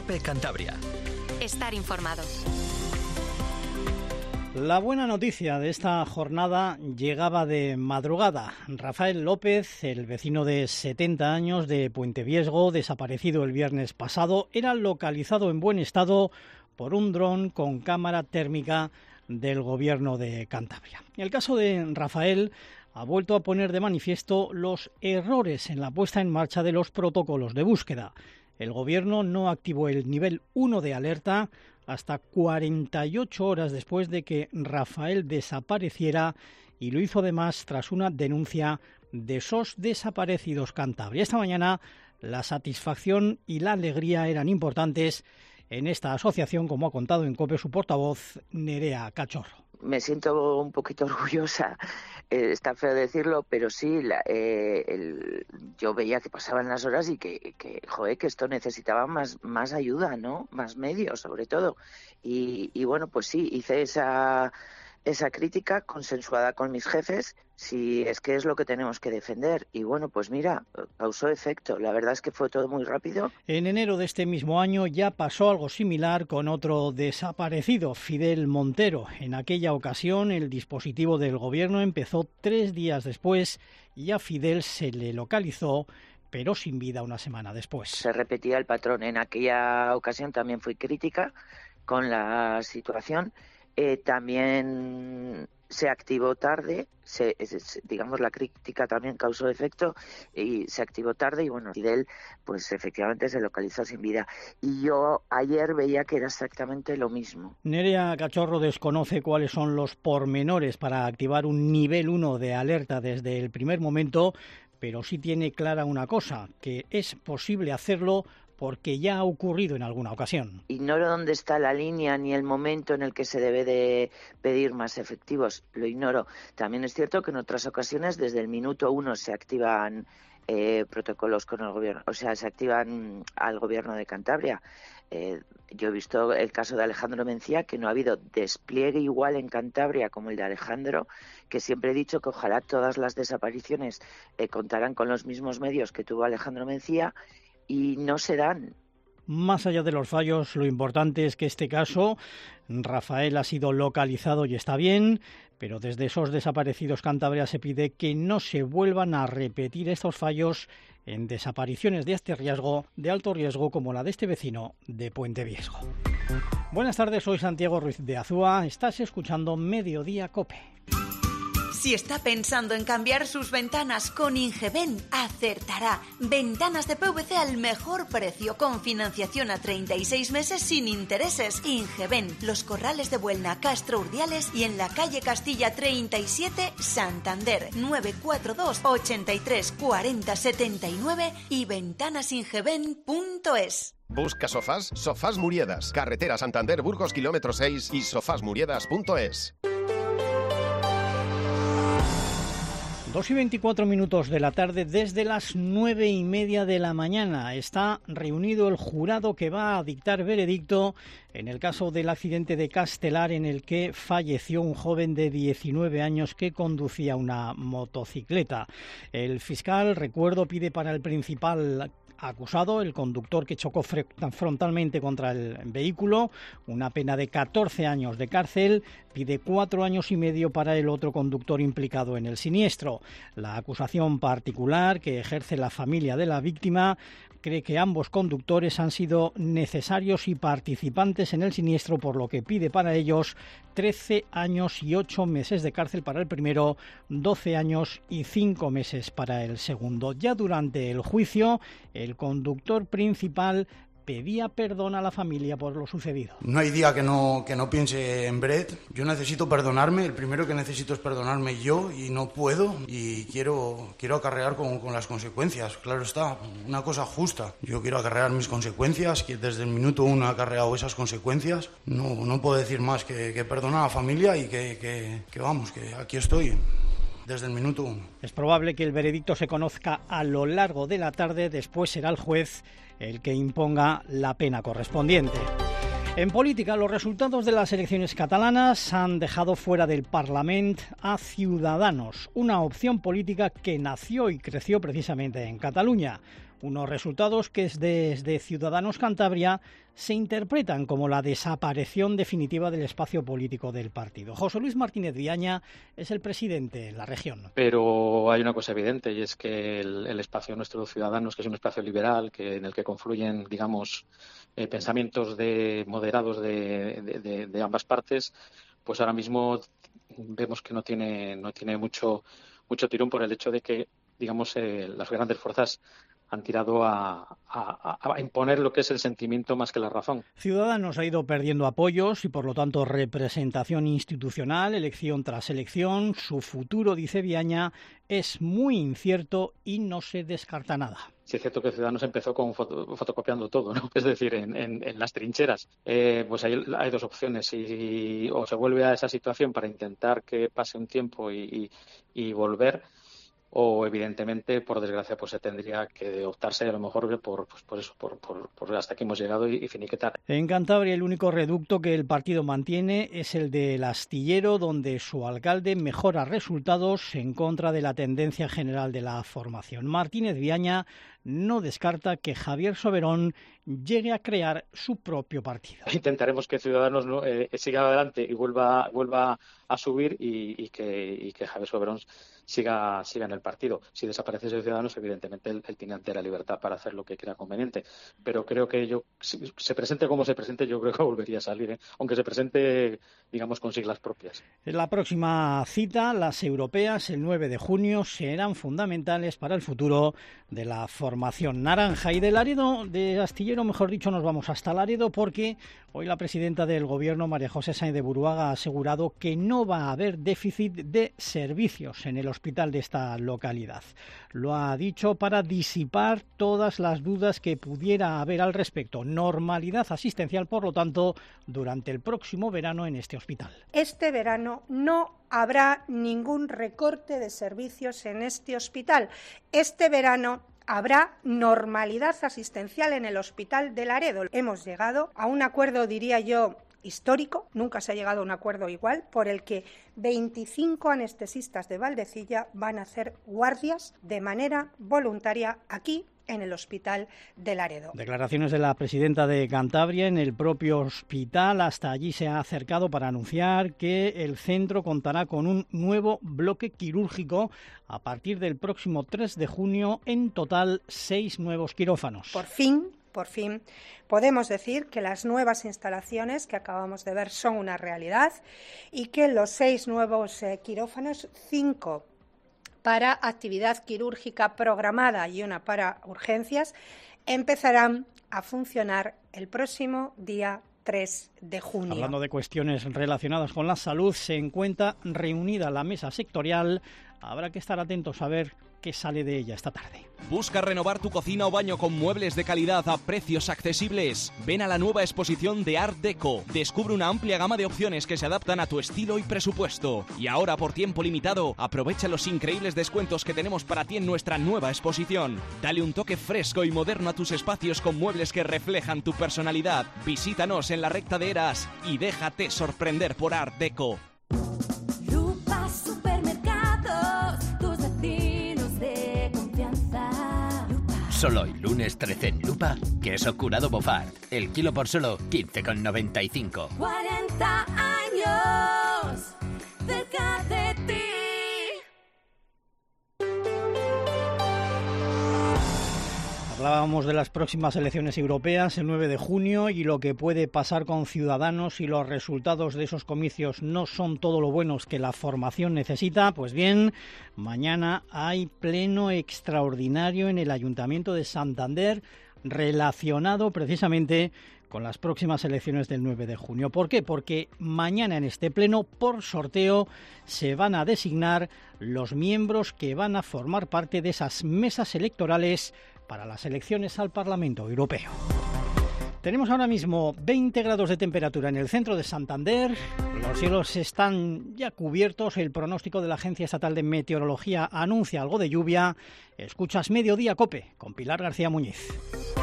COPE Cantabria. Estar informado. La buena noticia de esta jornada llegaba de madrugada. Rafael López, el vecino de 70 años de Puente Viesgo, desaparecido el viernes pasado, era localizado en buen estado por un dron con cámara térmica del Gobierno de Cantabria. El caso de Rafael ha vuelto a poner de manifiesto los errores en la puesta en marcha de los protocolos de búsqueda. El Gobierno no activó el nivel 1 de alerta hasta 48 horas después de que Rafael desapareciera, y lo hizo además tras una denuncia de SOS Desaparecidos Cantabria. Esta mañana la satisfacción y la alegría eran importantes en esta asociación, como ha contado en COPE su portavoz, Nerea Cachorro. Me siento un poquito orgullosa, está feo decirlo, pero sí, yo veía que pasaban las horas y que esto necesitaba más ayuda, ¿no? Más medios, sobre todo. Y bueno, pues sí, hice esa crítica consensuada con mis jefes, si es que es lo que tenemos que defender. Y bueno, pues mira, causó efecto. La verdad es que fue todo muy rápido. En enero de este mismo año ya pasó algo similar con otro desaparecido, Fidel Montero. En aquella ocasión el dispositivo del Gobierno empezó 3 días después y a Fidel se le localizó, pero sin vida una semana después. Se repetía el patrón. En aquella ocasión también fui crítica con la situación. También se activó tarde, digamos, la crítica también causó efecto y se activó tarde, y bueno, Fidel pues efectivamente se localizó sin vida. Y yo ayer veía que era exactamente lo mismo. Nerea Cachorro desconoce cuáles son los pormenores para activar un nivel 1 de alerta desde el primer momento, pero sí tiene clara una cosa, que es posible hacerlo porque ya ha ocurrido en alguna ocasión. Ignoro dónde está la línea ni el momento en el que se debe de pedir más efectivos, lo ignoro. También es cierto que en otras ocasiones desde el minuto 1 se activan protocolos con el Gobierno, o sea, se activan al Gobierno de Cantabria. Yo he visto el caso de Alejandro Mencía, que no ha habido despliegue igual en Cantabria como el de Alejandro, que siempre he dicho que ojalá todas las desapariciones contaran con los mismos medios que tuvo Alejandro Mencía, y no se dan. Más allá de los fallos, lo importante es que este caso, Rafael ha sido localizado y está bien, pero desde esos desaparecidos Cantabria se pide que no se vuelvan a repetir estos fallos en desapariciones de alto riesgo como la de este vecino de Puente Viesgo. Buenas tardes, soy Santiago Ruiz de Azúa, estás escuchando Mediodía COPE. Si está pensando en cambiar sus ventanas con Ingeben, acertará. Ventanas de PVC al mejor precio, con financiación a 36 meses sin intereses. Ingeben, Los Corrales de Buelna, Castro Urdiales y en la calle Castilla 37, Santander, 942 83 40 79 y ventanasingeben.es. Busca sofás, Sofás Muriedas, carretera Santander Burgos kilómetro 6 y sofasmuriedas.es. 2:24 de la tarde, desde las 9:30 de la mañana está reunido el jurado que va a dictar veredicto en el caso del accidente de Castelar en el que falleció un joven de 19 años que conducía una motocicleta. El fiscal, recuerdo, pide para el principal acusado, el conductor que chocó frontalmente contra el vehículo, una pena de 14 años de cárcel, pide 4 años y medio para el otro conductor implicado en el siniestro. La acusación particular que ejerce la familia de la víctima cree que ambos conductores han sido necesarios y participantes en el siniestro, por lo que pide para ellos 13 años y 8 meses de cárcel para el primero, 12 años y 5 meses para el segundo. Ya durante el juicio, el conductor principal pedía perdón a la familia por lo sucedido. No hay día que no piense en Brett. Yo necesito perdonarme, el primero que necesito es perdonarme yo, y no puedo, y quiero acarrear con las consecuencias, claro está, una cosa justa. Yo quiero acarrear mis consecuencias, que desde el minuto 1 he acarreado esas consecuencias. No puedo decir más que perdonar a la familia y que vamos, que aquí estoy desde el minuto 1. Es probable que el veredicto se conozca a lo largo de la tarde, después será el juez el que imponga la pena correspondiente. En política, los resultados de las elecciones catalanas han dejado fuera del Parlament a Ciudadanos, una opción política que nació y creció precisamente en Cataluña. Unos resultados que desde Ciudadanos Cantabria se interpretan como la desaparición definitiva del espacio político del partido. José Luis Martínez Viaña es el presidente en la región. Pero hay una cosa evidente y es que el espacio de nuestros Ciudadanos, que es un espacio liberal, en el que confluyen, digamos, pensamientos moderados de ambas partes, pues ahora mismo vemos que no tiene mucho tirón por el hecho de que, digamos, las grandes fuerzas han tirado a imponer lo que es el sentimiento más que la razón. Ciudadanos ha ido perdiendo apoyos y, por lo tanto, representación institucional, elección tras elección. Su futuro, dice Viaña, es muy incierto y no se descarta nada. Sí, es cierto que Ciudadanos empezó fotocopiando todo, ¿no? Es decir, en las trincheras. Pues hay dos opciones. O se vuelve a esa situación para intentar que pase un tiempo y volver, o evidentemente, por desgracia, pues se tendría que optarse a lo mejor por hasta aquí hemos llegado y finiquitar. En Cantabria el único reducto que el partido mantiene es el del Astillero, donde su alcalde mejora resultados en contra de la tendencia general de la formación. Martínez Viaña no descarta que Javier Soberón llegue a crear su propio partido. Intentaremos que Ciudadanos siga adelante y vuelva a subir y que Javier Soberón siga en el partido. Si desaparece Ciudadanos, evidentemente él tiene entera libertad para hacer lo que crea conveniente. Pero creo que si se presente como se presente, yo creo que volvería a salir, aunque se presente, digamos, con siglas propias. La próxima cita, las europeas, el 9 de junio, serán fundamentales para el futuro de la formación naranja. Y de Laredo, de Astillero, mejor dicho, nos vamos hasta Laredo, porque hoy la presidenta del Gobierno, María José Sáenz de Buruaga, ha asegurado que no va a haber déficit de servicios en el hospital de esta localidad. Lo ha dicho para disipar todas las dudas que pudiera haber al respecto. Normalidad asistencial, por lo tanto, durante el próximo verano en este hospital. Este verano no habrá ningún recorte de servicios en este hospital. Este verano habrá normalidad asistencial en el hospital de Laredo. Hemos llegado a un acuerdo, diría yo, histórico, nunca se ha llegado a un acuerdo igual, por el que 25 anestesistas de Valdecilla van a hacer guardias de manera voluntaria aquí en el hospital de Laredo. Declaraciones de la presidenta de Cantabria en el propio hospital. Hasta allí se ha acercado para anunciar que el centro contará con un nuevo bloque quirúrgico a partir del próximo 3 de junio. En total, 6 nuevos quirófanos. Por fin, podemos decir que las nuevas instalaciones que acabamos de ver son una realidad y que los 6 nuevos quirófanos, 5 para actividad quirúrgica programada y 1 para urgencias, empezarán a funcionar el próximo día 3 de junio. Hablando de cuestiones relacionadas con la salud, se encuentra reunida la mesa sectorial. Habrá que estar atentos a ver qué sale de ella esta tarde. ¿Busca renovar tu cocina o baño con muebles de calidad a precios accesibles? Ven a la nueva exposición de Art Deco. Descubre una amplia gama de opciones que se adaptan a tu estilo y presupuesto. Y ahora, por tiempo limitado, aprovecha los increíbles descuentos que tenemos para ti en nuestra nueva exposición. Dale un toque fresco y moderno a tus espacios con muebles que reflejan tu personalidad. Visítanos en la recta de Eras y déjate sorprender por Art Deco. Lupa Supermercados, tus vecinos de confianza. Solo hoy, lunes 13 en Lupa, queso curado Bofart. El kilo por solo 15,95. 40 años cerca de ti. Hablábamos de las próximas elecciones europeas el 9 de junio y lo que puede pasar con Ciudadanos si los resultados de esos comicios no son todo lo buenos que la formación necesita. Pues bien, mañana hay pleno extraordinario en el Ayuntamiento de Santander relacionado precisamente con las próximas elecciones del 9 de junio. ¿Por qué? Porque mañana en este pleno, por sorteo, se van a designar los miembros que van a formar parte de esas mesas electorales para las elecciones al Parlamento Europeo. Tenemos ahora mismo 20 grados de temperatura en el centro de Santander. Los cielos están ya cubiertos. El pronóstico de la Agencia Estatal de Meteorología anuncia algo de lluvia. Escuchas Mediodía COPE con Pilar García Muñiz.